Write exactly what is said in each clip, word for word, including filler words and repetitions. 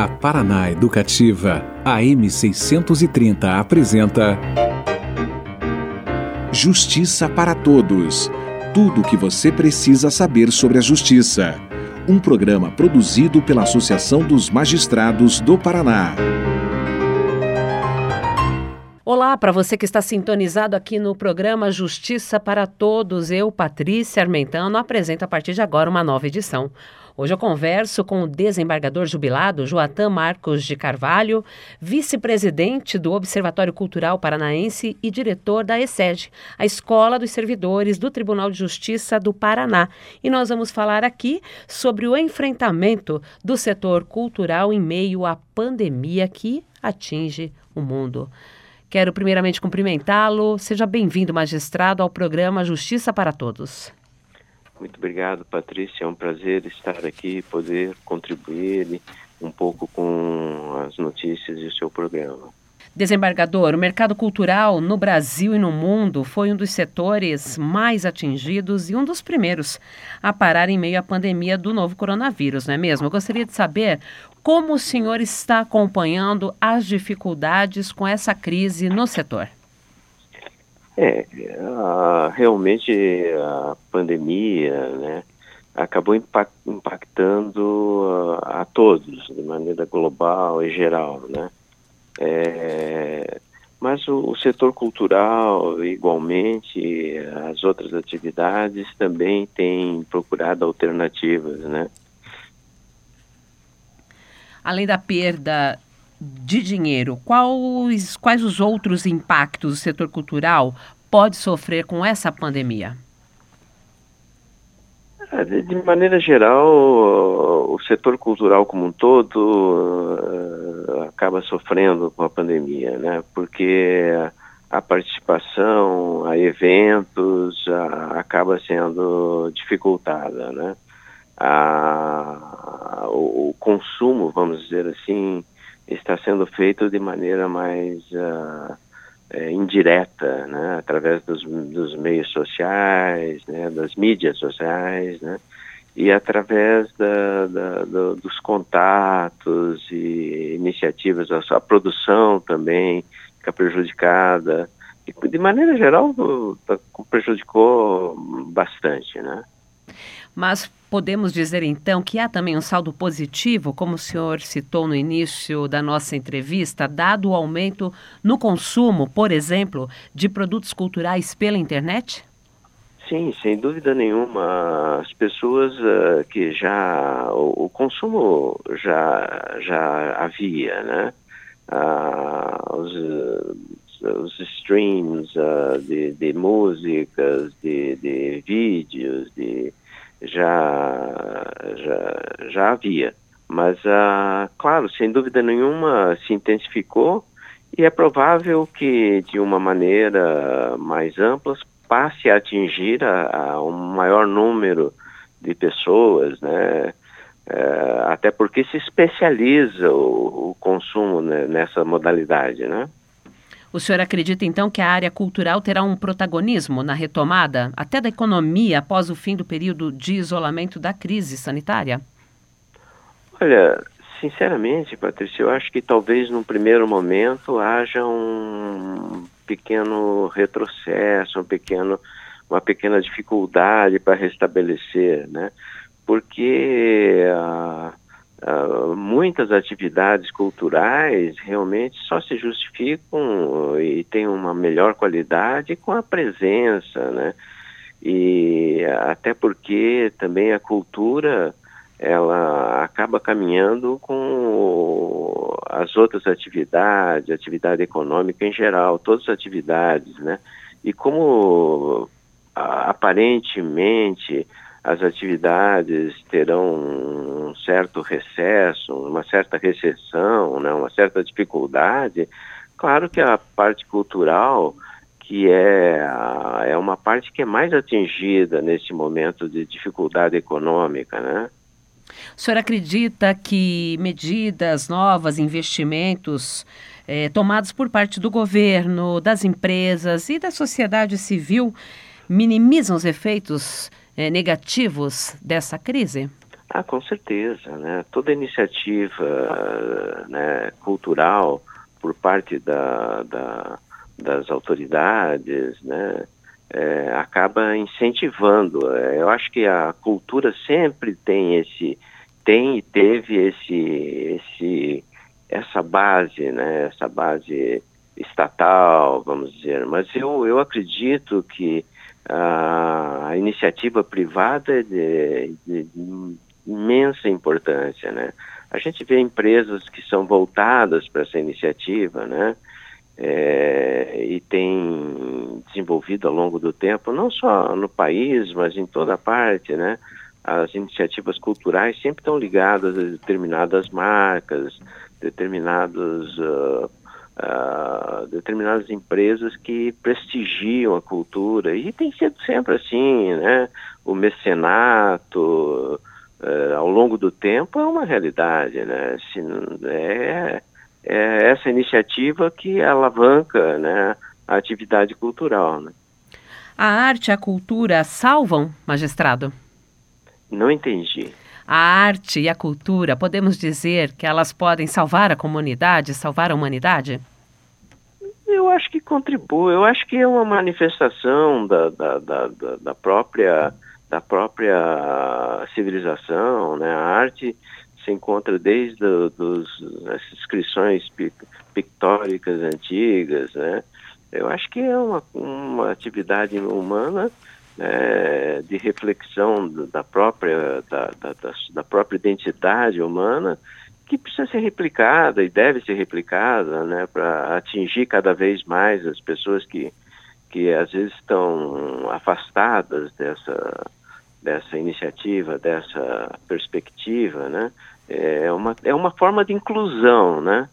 A Paraná Educativa, A M seiscentos e trinta, apresenta Justiça para Todos. Tudo o que você precisa saber sobre a justiça. Um programa produzido pela Associação dos Magistrados do Paraná. Olá, para você que está sintonizado aqui no programa Justiça para Todos, eu, Patrícia Armentano, apresento a partir de agora uma nova edição. Hoje eu converso com o desembargador jubilado Joatan Marcos de Carvalho, vice-presidente do Observatório Cultural Paranaense e diretor da ESEG, a Escola dos Servidores do Tribunal de Justiça do Paraná. E nós vamos falar aqui sobre o enfrentamento do setor cultural em meio à pandemia que atinge o mundo. Quero primeiramente cumprimentá-lo. Seja bem-vindo, magistrado, ao programa Justiça para Todos. Muito obrigado, Patrícia. É um prazer estar aqui e poder contribuir um pouco com as notícias do seu programa. Desembargador, o mercado cultural no Brasil e no mundo foi um dos setores mais atingidos e um dos primeiros a parar em meio à pandemia do novo coronavírus, não é mesmo? Eu gostaria de saber como o senhor está acompanhando as dificuldades com essa crise no setor. É, a, realmente a pandemia, né, acabou impact, impactando a, a todos, de maneira global e geral, né? É, mas o, o setor cultural, igualmente, as outras atividades também têm procurado alternativas, né? Além da perda de dinheiro, quais, quais os outros impactos o setor cultural pode sofrer com essa pandemia? De, de maneira geral, o setor cultural como um todo uh, acaba sofrendo com a pandemia, né? Porque a participação a eventos uh, acaba sendo dificultada, né? A, o, o consumo, vamos dizer assim, está sendo feito de maneira mais uh, é, indireta, né? Através dos, dos meios sociais, né? Das mídias sociais, né? E através da, da, do, dos contatos e iniciativas, a, a produção também fica prejudicada. E, de maneira geral, prejudicou bastante, né? Mas podemos dizer, então, que há também um saldo positivo, como o senhor citou no início da nossa entrevista, dado o aumento no consumo, por exemplo, de produtos culturais pela internet? Sim, sem dúvida nenhuma. As pessoas uh, que já... O, o consumo já, já havia, né? Uh, os, os streams uh, de, de músicas, de, de vídeos, de... Já, já, já havia, mas, ah, claro, sem dúvida nenhuma se intensificou e é provável que, de uma maneira mais ampla, passe a atingir a, a um maior número de pessoas, né? É, até porque se especializa o, o consumo, né, nessa modalidade, né? O senhor acredita, então, que a área cultural terá um protagonismo na retomada, até da economia, após o fim do período de isolamento da crise sanitária? Olha, sinceramente, Patrícia, eu acho que talvez num primeiro momento haja um pequeno retrocesso, um pequeno, uma pequena dificuldade para restabelecer, né? Porque uh, uh, muitas atividades culturais realmente só se justificam e têm uma melhor qualidade com a presença, né? E até porque também a cultura, ela acaba caminhando com as outras atividades, atividade econômica em geral, todas as atividades, né? E como aparentemente as atividades terão um certo recesso, uma certa recessão, né? Uma certa dificuldade, claro que a parte cultural, que é, é uma parte que é mais atingida nesse momento de dificuldade econômica, né? O senhor acredita que medidas novas, investimentos eh, tomados por parte do governo, das empresas e da sociedade civil minimizam os efeitos eh, negativos dessa crise? Ah, com certeza, né? Toda iniciativa, né, cultural por parte da, da, das autoridades, né, é, acaba incentivando. Eu acho que a cultura sempre tem esse, tem e teve esse, esse, essa base, né, essa base estatal, vamos dizer. Mas eu, eu acredito que a, a iniciativa privada é de, de, de imensa importância, né? A gente vê empresas que são voltadas para essa iniciativa, né? É, e tem desenvolvido ao longo do tempo, não só no país, mas em toda parte, né? As iniciativas culturais sempre estão ligadas a determinadas marcas, determinados, uh, uh, determinadas empresas que prestigiam a cultura, e tem sido sempre assim, né? O mecenato, Uh, ao longo do tempo é uma realidade, né? Se, é, é essa iniciativa que alavanca, né, a atividade cultural, né? A arte e a cultura salvam, magistrado? Não entendi. A arte e a cultura, podemos dizer que elas podem salvar a comunidade, salvar a humanidade? Eu acho que contribui, eu acho que é uma manifestação da, da, da, da própria... da própria civilização, né? A arte se encontra desde do, dos, as inscrições pictóricas antigas, né? Eu acho que é uma, uma atividade humana, né, de reflexão da própria, da, da, da própria identidade humana, que precisa ser replicada e deve ser replicada, né, para atingir cada vez mais as pessoas que, que às vezes estão afastadas dessa dessa iniciativa, dessa perspectiva, né? É uma, é uma forma de inclusão, né?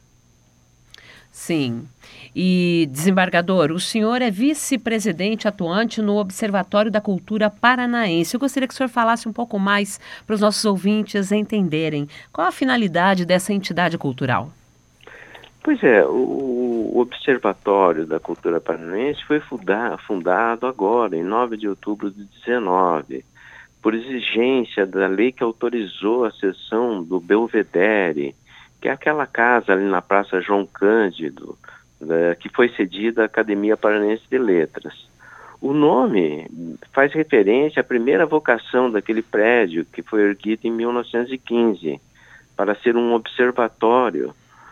Sim. E, desembargador, o senhor é vice-presidente atuante no Observatório da Cultura Paranaense. Eu gostaria que o senhor falasse um pouco mais para os nossos ouvintes entenderem qual a finalidade dessa entidade cultural. Pois é, o Observatório da Cultura Paranaense foi funda- fundado agora, em nove de outubro de dezenove, por exigência da lei que autorizou a cessão do Belvedere, que é aquela casa ali na Praça João Cândido, né, que foi cedida à Academia Paranaense de Letras. O nome faz referência à primeira vocação daquele prédio, que foi erguido em mil novecentos e quinze, para ser um observatório,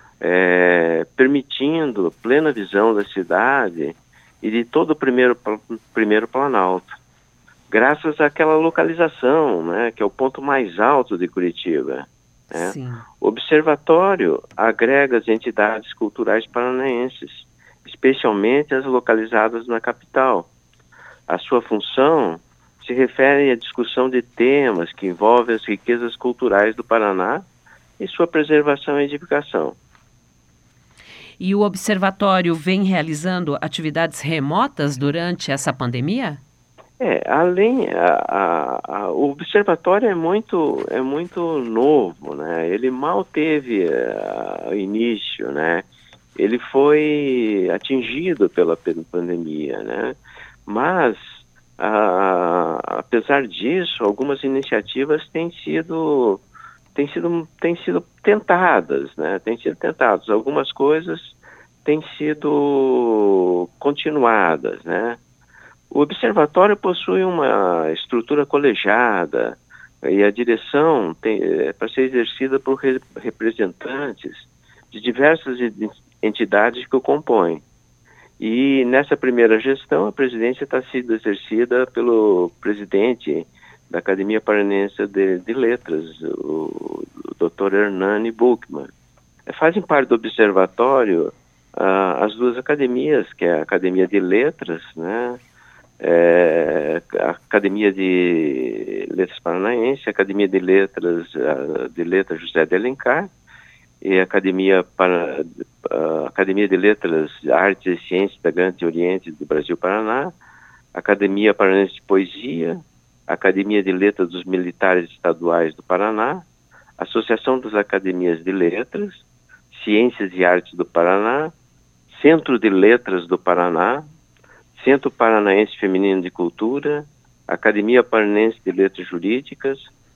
é, permitindo plena visão da cidade e de todo o primeiro, primeiro Planalto, graças àquela localização, né, que é o ponto mais alto de Curitiba. Né? Sim. O observatório agrega as entidades culturais paranaenses, especialmente as localizadas na capital. A sua função se refere à discussão de temas que envolvem as riquezas culturais do Paraná e sua preservação e edificação. E o observatório vem realizando atividades remotas durante essa pandemia? É, além, a, a, a, o observatório é muito, é muito novo, né? Ele mal teve uh, início, né? Ele foi atingido pela pandemia, né? Mas, uh, apesar disso, algumas iniciativas têm sido, têm sido, têm sido tentadas, né? Têm sido tentadas. Algumas coisas têm sido continuadas, né? O observatório possui uma estrutura colegiada e a direção tem, é, para ser exercida por re, representantes de diversas entidades que o compõem. E nessa primeira gestão, a presidência está sendo exercida pelo presidente da Academia Paranaense de, de Letras, o, o doutor Hernani Buchmann. É, fazem parte do observatório ah, as duas academias, que é a Academia de Letras, né? É, a Academia de Letras Paranaense, a Academia de Letras de Letras José de Alencar e a Academia, para, a Academia de Letras, Artes e Ciências da Grande Oriente do Brasil Paraná, a Academia Paranaense de Poesia, a Academia de Letras dos Militares Estaduais do Paraná, a Associação das Academias de Letras, Ciências e Artes do Paraná, Centro de Letras do Paraná, Centro Paranaense Feminino de Cultura, Academia Paranaense de Letras Jurídicas,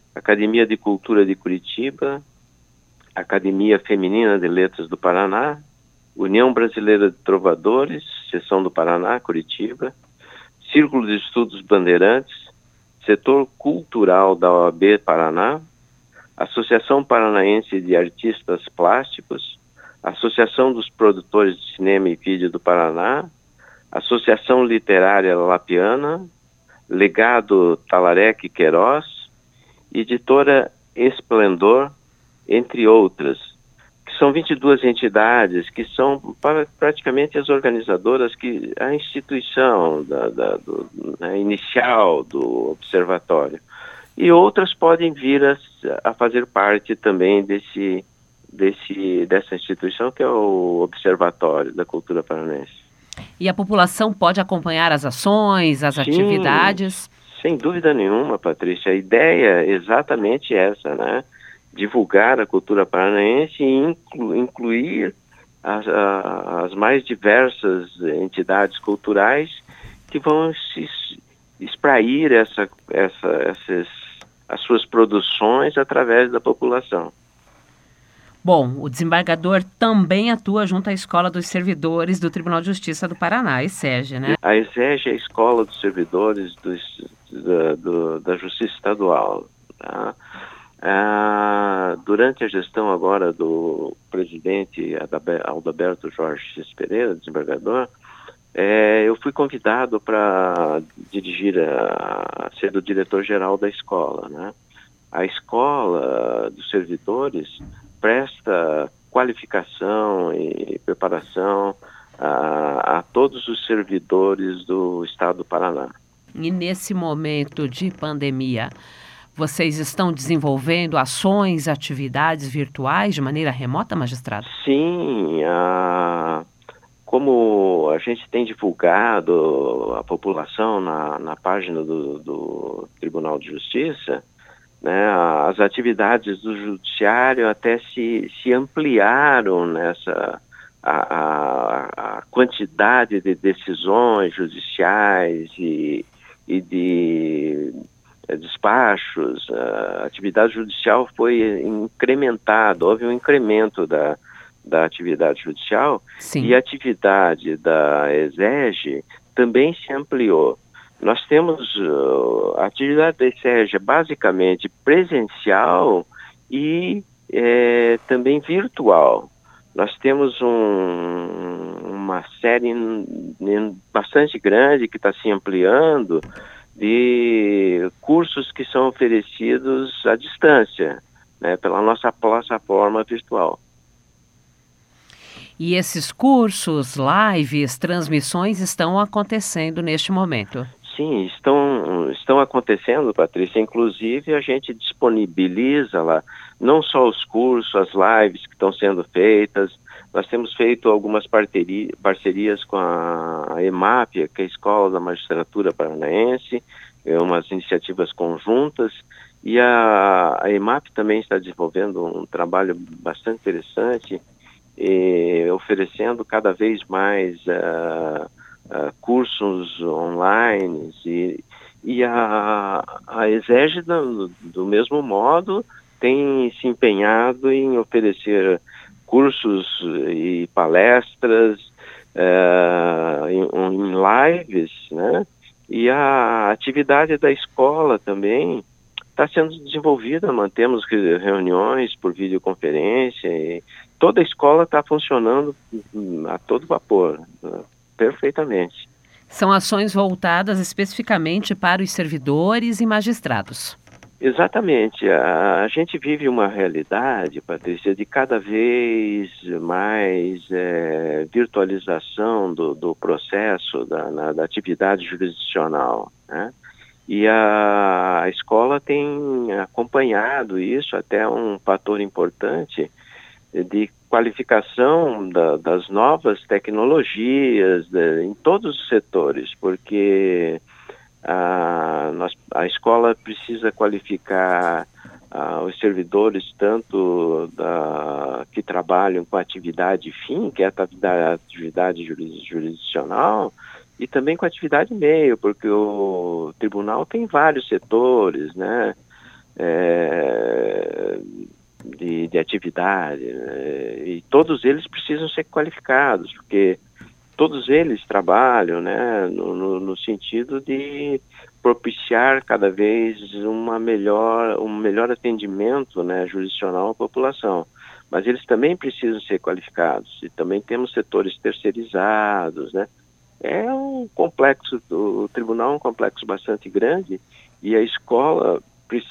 Academia de Cultura de Curitiba, Academia Feminina de Letras do Paraná, União Brasileira de Trovadores, Seção do Paraná, Curitiba, Círculo de Estudos Bandeirantes, Setor Cultural da O A B Paraná, Associação Paranaense de Artistas Plásticos, Associação dos Produtores de Cinema e Vídeo do Paraná, Associação Literária Lapiana, Legado Talarec Queiroz, Editora Esplendor, entre outras, que são vinte e duas entidades que são para, praticamente as organizadoras, que a instituição da, da, do, né, inicial do observatório. E outras podem vir a, a fazer parte também desse, desse, dessa instituição, que é o Observatório da Cultura Paranense. E a população pode acompanhar as ações, as Sim, atividades? Sem dúvida nenhuma, Patrícia. A ideia é exatamente essa, né? Divulgar a cultura paranaense e inclu, incluir as, a, as mais diversas entidades culturais que vão se esprair essa, essa, essas, as suas produções através da população. Bom, o desembargador também atua junto à Escola dos Servidores do Tribunal de Justiça do Paraná, a ESERJ, né? A ESERJ é a Escola dos Servidores dos, da, do, da Justiça Estadual, tá? Ah, durante a gestão agora do presidente Adalberto Jorge X Pereira, desembargador, é, eu fui convidado para dirigir, a, a ser o diretor-geral da escola, né? A Escola dos Servidores presta qualificação e preparação a, a todos os servidores do Estado do Paraná. E nesse momento de pandemia, vocês estão desenvolvendo ações, atividades virtuais de maneira remota, magistrado? Sim, a, como a gente tem divulgado a população na, na página do, do Tribunal de Justiça, né, as atividades do judiciário até se, se ampliaram nessa a, a, a quantidade de decisões judiciais e, e de despachos. A atividade judicial foi incrementada, houve um incremento da, da atividade judicial. Sim. E a atividade da ESERJ também se ampliou. Nós temos uh, a atividade da ESERJ basicamente presencial e é, também virtual. Nós temos um, uma série bastante grande que está se ampliando de cursos que são oferecidos à distância, né, pela nossa plataforma virtual. E esses cursos, lives, transmissões estão acontecendo neste momento? Sim, estão, estão acontecendo, Patrícia. Inclusive, a gente disponibiliza lá não só os cursos, as lives que estão sendo feitas. Nós temos feito algumas parceria, parcerias com a EMAP, que é a Escola da Magistratura Paranaense, umas iniciativas conjuntas. E a, a EMAP também está desenvolvendo um trabalho bastante interessante, e oferecendo cada vez mais uh, uh, cursos online, e, e a, a ESERJ, do, do mesmo modo, tem se empenhado em oferecer cursos e palestras uh, em, em lives, né? E a atividade da escola também está sendo desenvolvida. Mantemos reuniões por videoconferência e toda a escola está funcionando a todo vapor, né? Perfeitamente. São ações voltadas especificamente para os servidores e magistrados. Exatamente. A, a gente vive uma realidade, Patrícia, de cada vez mais é, virtualização do, do processo, da, na, da atividade jurisdicional, né? E a, a escola tem acompanhado isso, até um fator importante de qualificação da, das novas tecnologias de, em todos os setores, porque a, nós, a escola precisa qualificar a, os servidores tanto da, que trabalham com a atividade fim, que é a atividade jurisdicional, e também com a atividade meio, porque o tribunal tem vários setores, né? é, de, de atividade, né? E todos eles precisam ser qualificados, porque todos eles trabalham, né, no, no, no sentido de propiciar cada vez uma melhor, um melhor atendimento, né, jurisdicional à população. Mas eles também precisam ser qualificados. E também temos setores terceirizados, né? É um complexo, o tribunal é um complexo bastante grande e a escola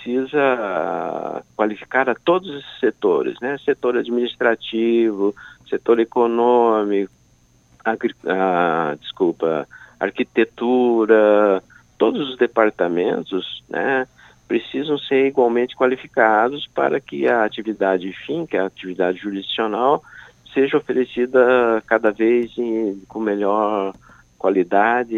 precisa qualificar a todos esses setores, né? Setor administrativo, setor econômico, agri- ah, desculpa, arquitetura, todos os departamentos, né, precisam ser igualmente qualificados para que a atividade fim, que é a atividade jurisdicional, seja oferecida cada vez em, com melhor qualidade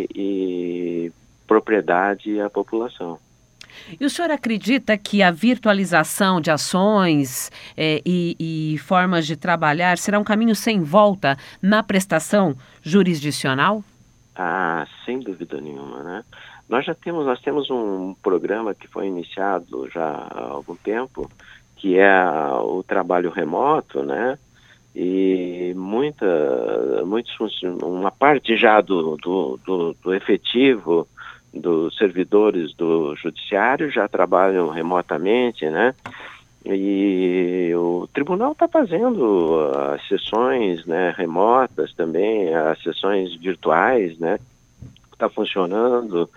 e propriedade à população. E o senhor acredita que a virtualização de ações eh, e, e formas de trabalhar será um caminho sem volta na prestação jurisdicional? Ah, sem dúvida nenhuma, né? Nós já temos, nós temos um programa que foi iniciado já há algum tempo, que é o trabalho remoto, né? E muita, muitos, uma parte já do, do, do, do efetivo dos servidores do judiciário já trabalham remotamente, né? E o tribunal está fazendo as sessões, né, remotas também, as sessões virtuais, né? Está funcionando.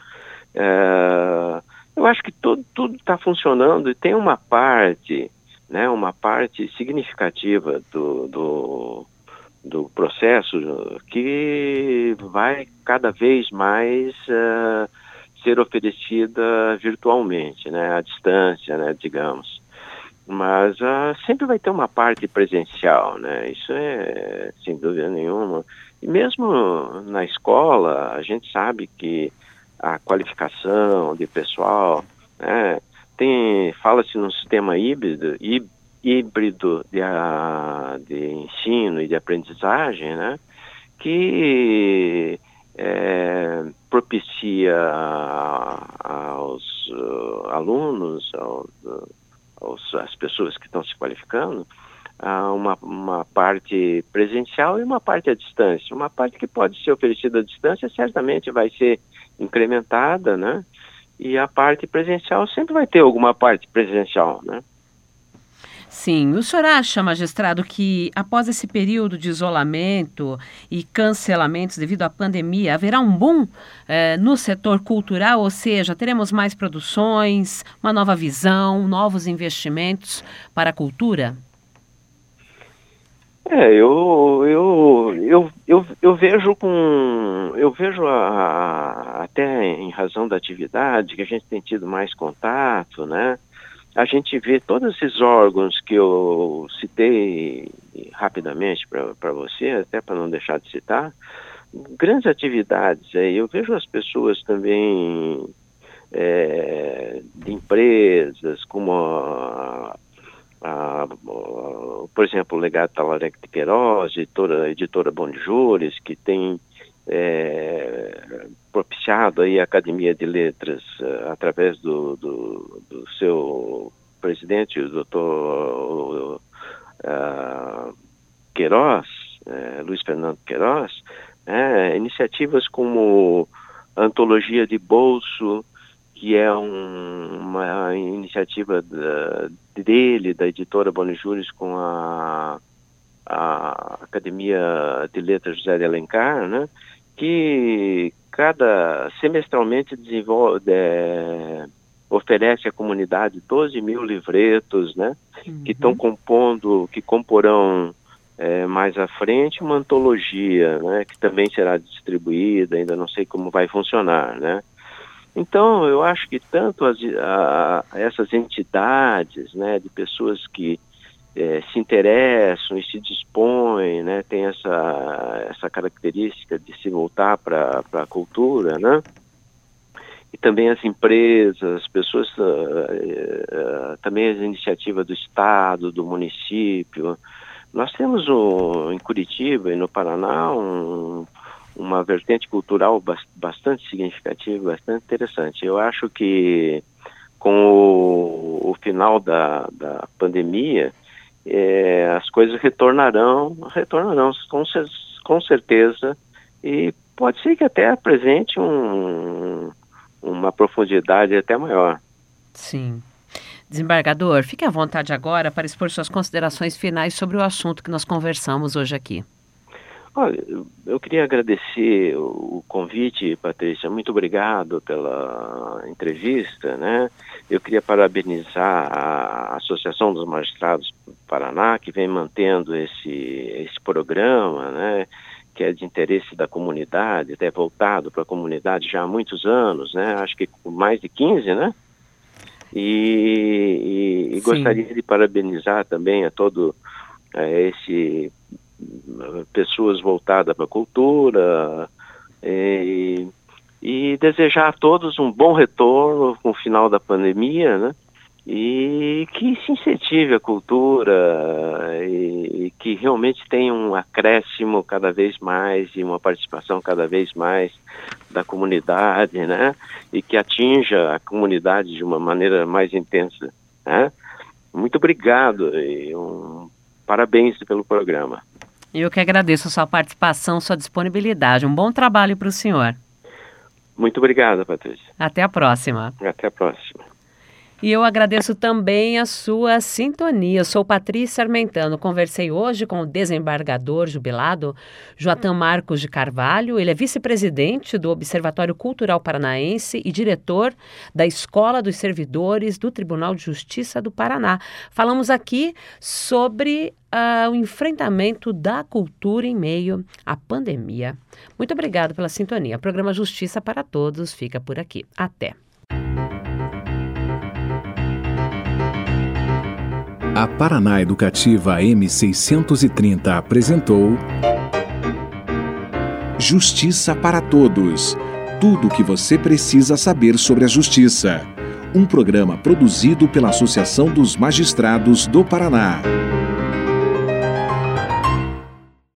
É, eu acho que tudo tudo está funcionando e tem uma parte, né, uma parte significativa do, do, do processo que vai cada vez mais uh, ser oferecida virtualmente, né, à distância, né, digamos. Mas uh, sempre vai ter uma parte presencial, né? Isso é sem dúvida nenhuma. E mesmo na escola, a gente sabe que a qualificação de pessoal, né, tem, fala-se num sistema híbrido, hí, híbrido de, a, de ensino e de aprendizagem, né, que é, propicia aos uh, alunos, aos, aos, às pessoas que estão se qualificando, uh, uma, uma parte presencial e uma parte à distância. Uma parte que pode ser oferecida à distância certamente vai ser incrementada, né? E a parte presencial sempre vai ter alguma parte presencial, né? Sim. O senhor acha, magistrado, que após esse período de isolamento e cancelamentos devido à pandemia, haverá um boom eh, no setor cultural? Ou seja, teremos mais produções, uma nova visão, novos investimentos para a cultura? É, eu, eu, eu, eu, eu vejo com, eu vejo a, a, até em razão da atividade que a gente tem tido mais contato, né? A gente vê todos esses órgãos que eu citei rapidamente para você, até para não deixar de citar, grandes atividades aí. Eu vejo as pessoas também é, de empresas, como a, a, a, por exemplo, o Legado Talarec de Queiroz, editora, editora Bom de Júris, que tem é, propiciado aí a Academia de Letras uh, através do, do, do seu presidente, o doutor uh, Queiroz, uh, Luiz Fernando Queiroz, né, iniciativas como a Antologia de Bolso, que é um, uma iniciativa da, dele, da editora Boni Júris, com a, a Academia de Letras José de Alencar, né, que cada semestralmente desenvolve, é, oferece à comunidade doze mil livretos, né, uhum. que estão compondo, que comporão é, mais à frente uma antologia, né, que também será distribuída, ainda não sei como vai funcionar, né. Então, eu acho que tanto as, a, essas entidades, né, de pessoas que É, se interessam e se dispõem, né, tem essa, essa característica de se voltar para a cultura, né, e também as empresas, as pessoas, uh, uh, também as iniciativas do Estado, do município. Nós temos um, em Curitiba e no Paraná um, uma vertente cultural bastante significativa, bastante interessante. Eu acho que com o, o final da, da pandemia, é, as coisas retornarão, retornarão com, com certeza, e pode ser que até apresente um, uma profundidade até maior. Sim. Desembargador, fique à vontade agora para expor suas considerações finais sobre o assunto que nós conversamos hoje aqui. Olha, eu queria agradecer o convite, Patrícia. Muito obrigado pela entrevista, né? Eu queria parabenizar a Associação dos Magistrados do Paraná, que vem mantendo esse, esse programa, né? Que é de interesse da comunidade, até voltado para a comunidade já há muitos anos, né? Acho que mais de quinze, né? E, e, e gostaria de parabenizar também a todo é, esse pessoas voltadas para a cultura e, e desejar a todos um bom retorno com o final da pandemia, né? E que se incentive a cultura e, e que realmente tenha um acréscimo cada vez mais e uma participação cada vez mais da comunidade, né? E que atinja a comunidade de uma maneira mais intensa, né? Muito obrigado e um parabéns pelo programa. Eu que agradeço a sua participação, sua disponibilidade. Um bom trabalho para o senhor. Muito obrigado, Patrícia. Até a próxima. Até a próxima. E eu agradeço também a sua sintonia. Eu sou Patrícia Armentano. Conversei hoje com o desembargador jubilado Joatan Marcos de Carvalho. Ele é vice-presidente do Observatório Cultural Paranaense e diretor da Escola dos Servidores do Tribunal de Justiça do Paraná. Falamos aqui sobre uh, o enfrentamento da cultura em meio à pandemia. Muito obrigado pela sintonia. O programa Justiça para Todos fica por aqui. Até. A Paraná Educativa M seiscentos e trinta apresentou Justiça para Todos. Tudo o que você precisa saber sobre a justiça. Um programa produzido pela Associação dos Magistrados do Paraná.